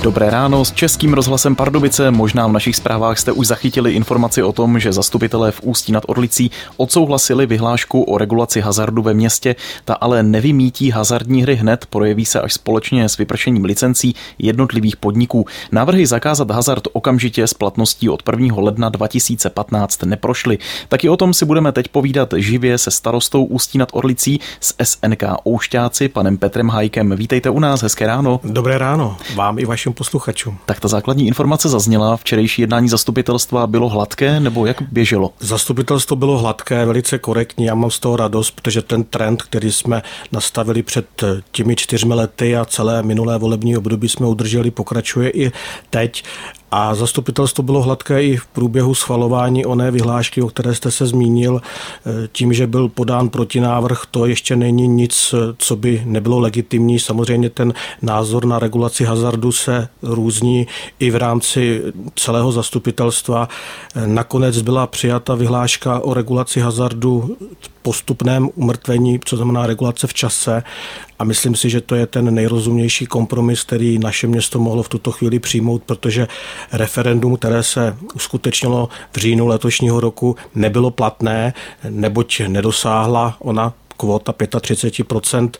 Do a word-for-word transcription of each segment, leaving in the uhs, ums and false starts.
Dobré ráno s Českým rozhlasem Pardubice. Možná v našich zprávách jste už zachytili informaci o tom, že zastupitelé v Ústí nad Orlicí odsouhlasili vyhlášku o regulaci hazardu ve městě. Ta ale nevymítí hazardní hry hned, projeví se až společně s vypršením licencí jednotlivých podniků. Návrhy zakázat hazard okamžitě s platností od prvního ledna dva tisíce patnáct neprošly. Taky o tom si budeme teď povídat živě se starostou Ústí nad Orlicí z S N K Oušťáci, panem Petrem Hajkem. Vítejte u nás, hezké ráno. Dobré ráno, vám i vašim posluchačům. Tak ta základní informace zazněla. Včerejší jednání zastupitelstva bylo hladké, nebo jak běželo? Zastupitelstvo bylo hladké, velice korektní. Já mám z toho radost, protože ten trend, který jsme nastavili před těmi čtyřmi lety a celé minulé volební období jsme udrželi, pokračuje i teď. A zastupitelstvo bylo hladké i v průběhu schvalování oné vyhlášky, o které jste se zmínil. Tím, že byl podán protinávrh, to ještě není nic, co by nebylo legitimní. Samozřejmě ten názor na regulaci hazardu se různí i v rámci celého zastupitelstva. Nakonec byla přijata vyhláška o regulaci hazardu v postupném umrtvení, co znamená regulace v čase. A myslím si, že to je ten nejrozumnější kompromis, který naše město mohlo v tuto chvíli přijmout, protože referendum, které se uskutečnilo v říjnu letošního roku, nebylo platné, neboť nedosáhla ona kvóta třicet pět procent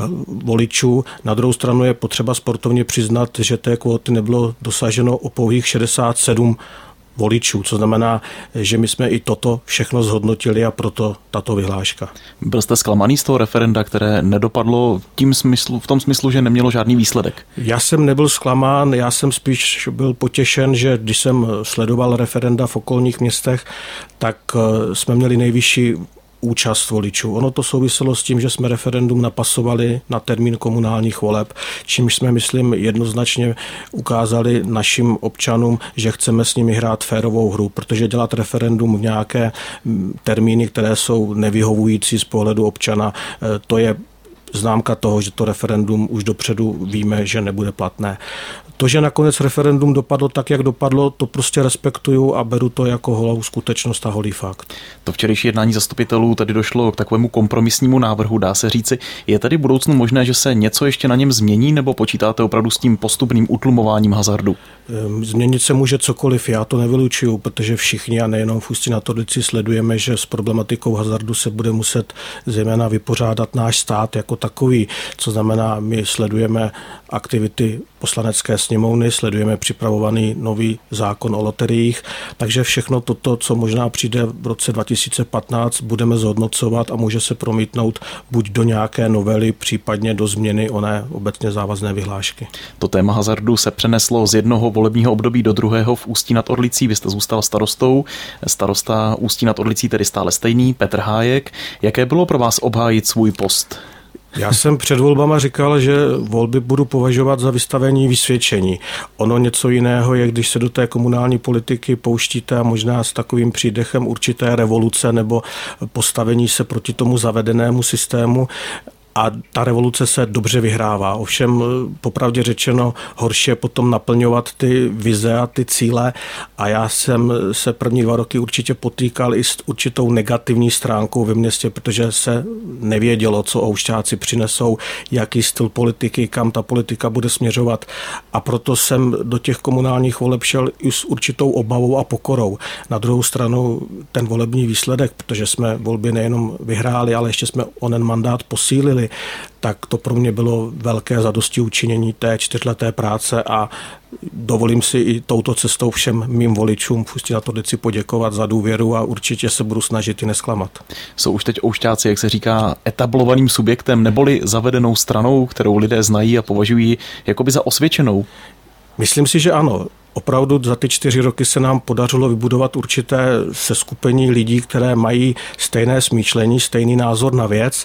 voličů. Na druhou stranu je potřeba sportovně přiznat, že té kvóty nebylo dosaženo o pouhých šedesát sedm voličů, co znamená, že my jsme i toto všechno zhodnotili a proto tato vyhláška. Byl jste zklamaný z toho referenda, které nedopadlo tím smyslu, v tom smyslu, že nemělo žádný výsledek? Já jsem nebyl zklamán, já jsem spíš byl potěšen, že když jsem sledoval referenda v okolních městech, tak jsme měli nejvyšší účast voličů. Ono to souviselo s tím, že jsme referendum napasovali na termín komunálních voleb, čímž jsme, myslím, jednoznačně ukázali našim občanům, že chceme s nimi hrát férovou hru, protože dělat referendum v nějaké termíny, které jsou nevyhovující z pohledu občana, to je známka toho, že to referendum už dopředu víme, že nebude platné. To, že nakonec referendum dopadlo tak, jak dopadlo, to prostě respektuju a beru to jako holou skutečnost a holý fakt. To včerejší jednání zastupitelů tady došlo k takovému kompromisnímu návrhu, dá se říci. Je tady v budoucnu možné, že se něco ještě na něm změní, nebo počítáte opravdu s tím postupným utlumováním hazardu? Změnit se může cokoliv, já to nevylučuju, protože všichni a nejenom v Ústí nad Orlicí sledujeme, že s problematikou hazardu se bude muset zejména vypořádat náš stát jako takový, co znamená, my sledujeme aktivity Poslanecké sněmovny, sledujeme připravovaný nový zákon o loteriích, takže všechno toto, co možná přijde v roce dva tisíce patnáct, budeme zhodnocovat a může se promítnout buď do nějaké novely, případně do změny oné obecně závazné vyhlášky. To téma hazardu se přeneslo z jednoho volebního období do druhého v Ústí nad Orlicí. Vy jste zůstal starostou. Starosta Ústí nad Orlicí tedy stále stejný, Petr Hájek. Jaké bylo pro vás obhájit svůj post? Já jsem před volbama říkal, že volby budu považovat za vystavení vysvědčení. Ono něco jiného je, když se do té komunální politiky pouštíte a možná s takovým přídechem určité revoluce nebo postavení se proti tomu zavedenému systému. A ta revoluce se dobře vyhrává. Ovšem, popravdě řečeno, horší je potom naplňovat ty vize a ty cíle. A já jsem se první dva roky určitě potýkal i s určitou negativní stránkou ve městě, protože se nevědělo, co Oušťáci přinesou, jaký styl politiky, kam ta politika bude směřovat. A proto jsem do těch komunálních voleb šel i s určitou obavou a pokorou. Na druhou stranu ten volební výsledek, protože jsme volby nejenom vyhráli, ale ještě jsme onen mandát posílili, tak to pro mě bylo velké zadostiučinění té čtyřleté práce a dovolím si i touto cestou všem mým voličům v Ústí nad Orlicí poděkovat za důvěru a určitě se budu snažit i nesklamat. Jsou už teď Oušťáci, jak se říká, etablovaným subjektem neboli zavedenou stranou, kterou lidé znají a považují jakoby za osvědčenou? Myslím si, že ano. Opravdu za ty čtyři roky se nám podařilo vybudovat určité seskupení lidí, které mají stejné smýšlení, stejný názor na věc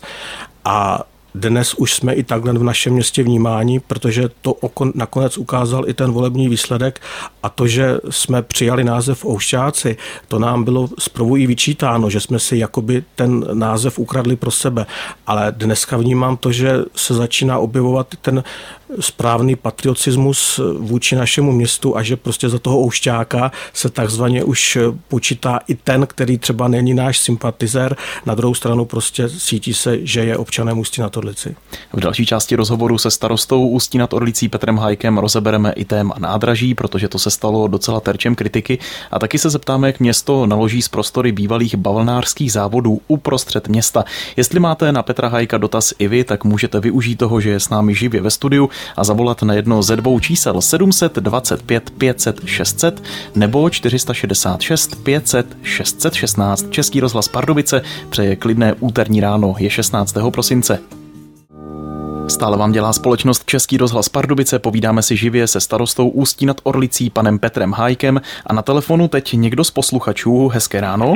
a dnes už jsme i takhle v našem městě vnímáni, protože to nakonec ukázal i ten volební výsledek a to, že jsme přijali název Oušťáci, to nám bylo zprvu i vyčítáno, že jsme si jakoby ten název ukradli pro sebe. Ale dneska vnímám to, že se začíná objevovat ten správný patriotismus vůči našemu městu a že prostě za toho Oušťáka se takzvaně už počítá i ten, který třeba není náš sympatizér. Na druhou stranu prostě cítí se, že je občanem Ústí nad Orlicí. V další části rozhovoru se starostou Ústí nad Orlicí Petrem Hájkem rozebereme i téma nádraží, protože to se stalo docela terčem kritiky, a taky se zeptáme, jak město naloží s prostory bývalých bavlnářských závodů uprostřed města. Jestli máte na Petra Hájka dotaz i vy, tak můžete využít toho, že je s námi živě ve studiu a zavolat na jedno ze dvou čísel sedm dvacet pět pět set šest set nebo čtyři šedesát šest pět set šest set šestnáct. Český rozhlas Pardubice přeje klidné úterní ráno, je šestnáctého prosince. Stále vám dělá společnost Český rozhlas Pardubice, povídáme si živě se starostou Ústí nad Orlicí panem Petrem Hájkem a na telefonu teď někdo z posluchačů. Hezké ráno.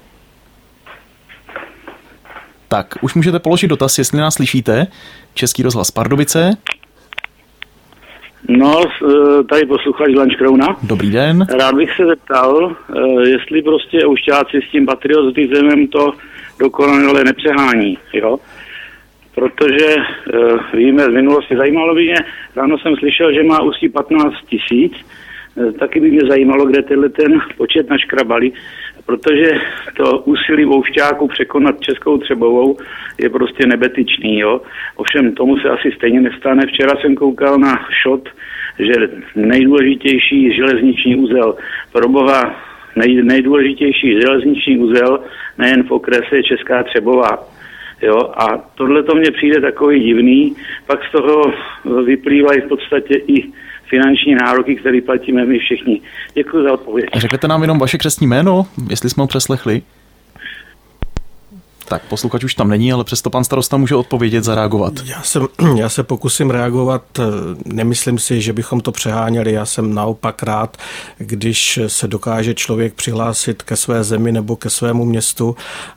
Tak, už můžete položit dotaz, jestli nás slyšíte. Český rozhlas Pardubice. No, tady posluchač Lančkrouna. Dobrý den. Rád bych se zeptal, jestli prostě Oušťáci s tím patriotismem to dokonale nepřehání, jo? Protože víme z minulosti, zajímalo by mě, ráno jsem slyšel, že má Ústí patnáct tisíc, taky by mě zajímalo, kde tenhle ten počet naškrabali, protože to úsilí Oušťáků překonat Českou Třebovou je prostě nebetyčný, jo. Ovšem tomu se asi stejně nestane. Včera jsem koukal na šot, že nejdůležitější železniční uzel, pro boha, nej, nejdůležitější železniční uzel nejen v okrese je Česká Třebová. Jo, a tohle to mně přijde takový divný, pak z toho vyplývají v podstatě i finanční nároky, které platíme my všichni. Děkuji za odpověď. Řekněte nám jenom vaše křestní jméno, jestli jsme ho přeslechli. Tak, posluchač už tam není, ale přesto pan starosta může odpovědět, zareagovat. Já, jsem, já se pokusím reagovat. Nemyslím si, že bychom to přeháněli. Já jsem naopak rád, když se dokáže člověk přihlásit ke své zemi nebo ke svému městu.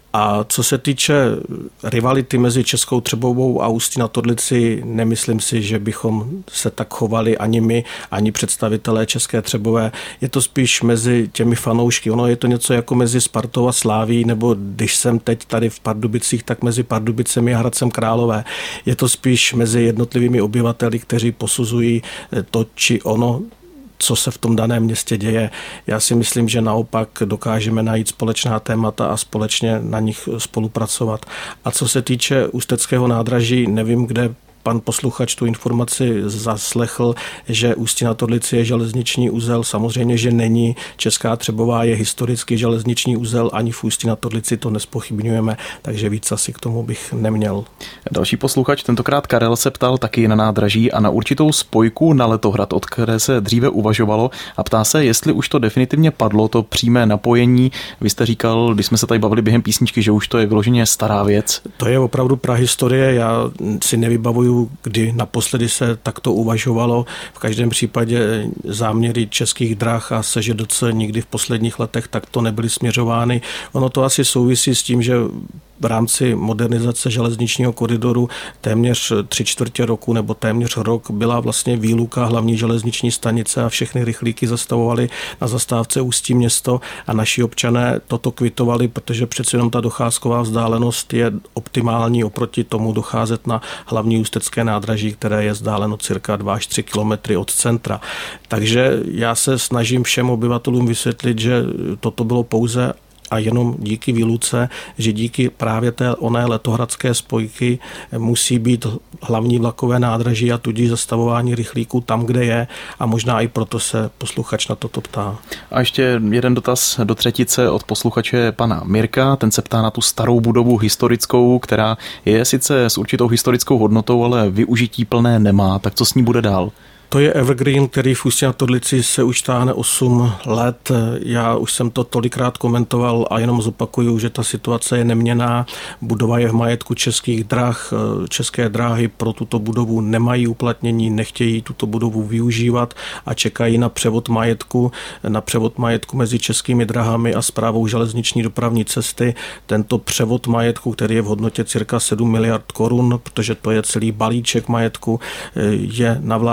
A co se týče rivality mezi Českou Třebovou a Ústí nad Orlicí, nemyslím si, že bychom se tak chovali ani my, ani představitelé České Třebové. Je to spíš mezi těmi fanoušky. Ono je to něco jako mezi Spartou a Sláví, nebo když jsem teď tady v Pardubicích, tak mezi Pardubicemi a Hradcem Králové. Je to spíš mezi jednotlivými obyvateli, kteří posuzují to či ono, co se v tom daném městě děje. Já si myslím, že naopak dokážeme najít společná témata a společně na nich spolupracovat. A co se týče Ústeckého nádraží, nevím, kde pan posluchač tu informaci zaslechl, že Ústí nad Orlicí je železniční uzel. Samozřejmě, že není. Česká Třebová je historicky železniční uzel, ani v Ústí nad Orlicí to nespochybňujeme, takže víc asi k tomu bych neměl. Další posluchač, tentokrát Karel, se ptal taky na nádraží a na určitou spojku na Letohrad, od které se dříve uvažovalo, a ptá se, jestli už to definitivně padlo, to přímé napojení. Vy jste říkal, když jsme se tady bavili během písničky, že už to je vyloženě stará věc. To je opravdu prahistorie. Já si nevybavuju, kdy naposledy se takto uvažovalo. V každém případě záměry Českých drah a S Ž D C nikdy v posledních letech takto nebyly směřovány. Ono to asi souvisí s tím, že v rámci modernizace železničního koridoru téměř tři čtvrtě roku nebo téměř rok byla vlastně výluka hlavní železniční stanice a všechny rychlíky zastavovaly na zastávce Ústí město a naši občané toto kvitovali, protože přeci jenom ta docházková vzdálenost je optimální oproti tomu docházet na hlavní ústecké nádraží, které je vzdáleno cirka dva až tři kilometry od centra. Takže já se snažím všem obyvatelům vysvětlit, že toto bylo pouze a jenom díky výluce, že díky právě té oné letohradské spojky musí být hlavní vlakové nádraží a tudíž zastavování rychlíků tam, kde je, a možná i proto se posluchač na toto ptá. A ještě jeden dotaz do třetice od posluchače pana Mirka. Ten se ptá na tu starou budovu historickou, která je sice s určitou historickou hodnotou, ale využití plné nemá. Tak co s ní bude dál? To je evergreen, který v Ústí nad Orlicí se už táhne osm let. Já už jsem to tolikrát komentoval a jenom zopakuju, že ta situace je neměnná. Budova je v majetku Českých drah. České dráhy pro tuto budovu nemají uplatnění, nechtějí tuto budovu využívat a čekají na převod majetku, na převod majetku mezi Českými drahami a Správou železniční dopravní cesty. Tento převod majetku, který je v hodnotě cirka sedm miliard korun, protože to je celý balíček majetku, je na vládě již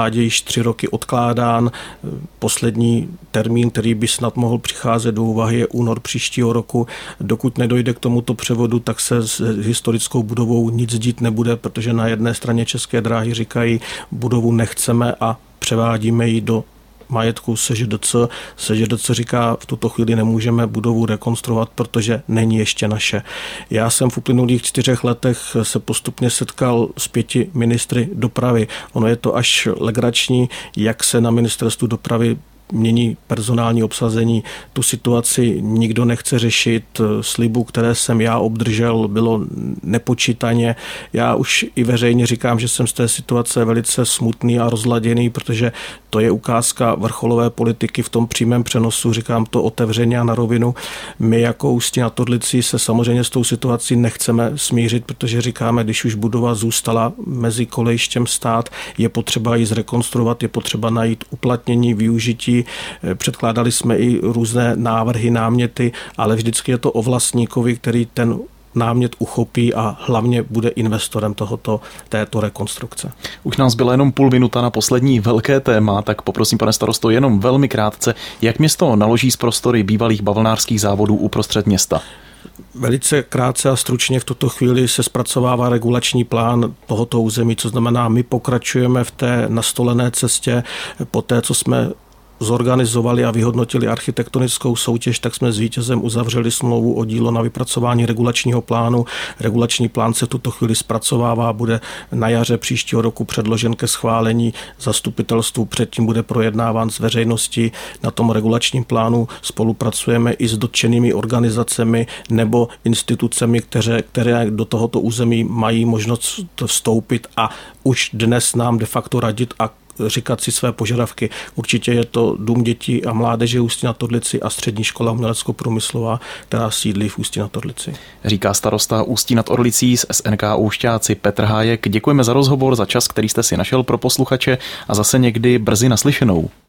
tři roky odkládán. Poslední termín, který by snad mohl přicházet do úvahy, je únor příštího roku. Dokud nedojde k tomuto převodu, tak se s historickou budovou nic dít nebude, protože na jedné straně České dráhy říkají, budovu nechceme a převádíme ji do majetku S Ž D C. S Ž D C říká, v tuto chvíli nemůžeme budovu rekonstruovat, protože není ještě naše. Já jsem v uplynulých čtyřech letech se postupně setkal s pěti ministry dopravy. Ono je to až legrační, jak se na ministerstvu dopravy mění personální obsazení. Tu situaci nikdo nechce řešit. Slibu, které jsem já obdržel, bylo nepočítaně. Já už i veřejně říkám, že jsem z té situace velice smutný a rozladěný, protože to je ukázka vrcholové politiky v tom přímém přenosu. Říkám to otevřeně a na rovinu. My jako Ústí nad Orlicí se samozřejmě s tou situací nechceme smířit, protože říkáme, když už budova zůstala mezi kolejištěm stát, je potřeba ji zrekonstruovat, je potřeba najít uplatnění, využití. Předkládali jsme i různé návrhy, náměty, ale vždycky je to o vlastníkovi, který ten námět uchopí a hlavně bude investorem tohoto, této rekonstrukce. Už nás byla jenom půl minuta na poslední velké téma, tak poprosím, pane starosto, jenom velmi krátce, jak město naloží s prostory bývalých bavlnářských závodů uprostřed města? Velice krátce a stručně v tuto chvíli se zpracovává regulační plán tohoto území, co znamená, my pokračujeme v té nastolené cestě po té, co jsme zorganizovali a vyhodnotili architektonickou soutěž, tak jsme s vítězem uzavřeli smlouvu o dílo na vypracování regulačního plánu. Regulační plán se v tuto chvíli zpracovává, bude na jaře příštího roku předložen ke schválení zastupitelstvu, předtím bude projednáván s veřejností. Na tom regulačním plánu spolupracujeme i s dotčenými organizacemi nebo institucemi, které, které do tohoto území mají možnost vstoupit a už dnes nám de facto radit a říkat si své požadavky. Určitě je to Dům dětí a mládeže Ústí nad Orlicí a Střední škola umělecko-průmyslová, která sídlí v Ústí nad Orlicí. Říká starosta Ústí nad Orlicí z S N K Oušťáci Petr Hájek. Děkujeme za rozhovor, za čas, který jste si našel pro posluchače a zase někdy brzy naslyšenou.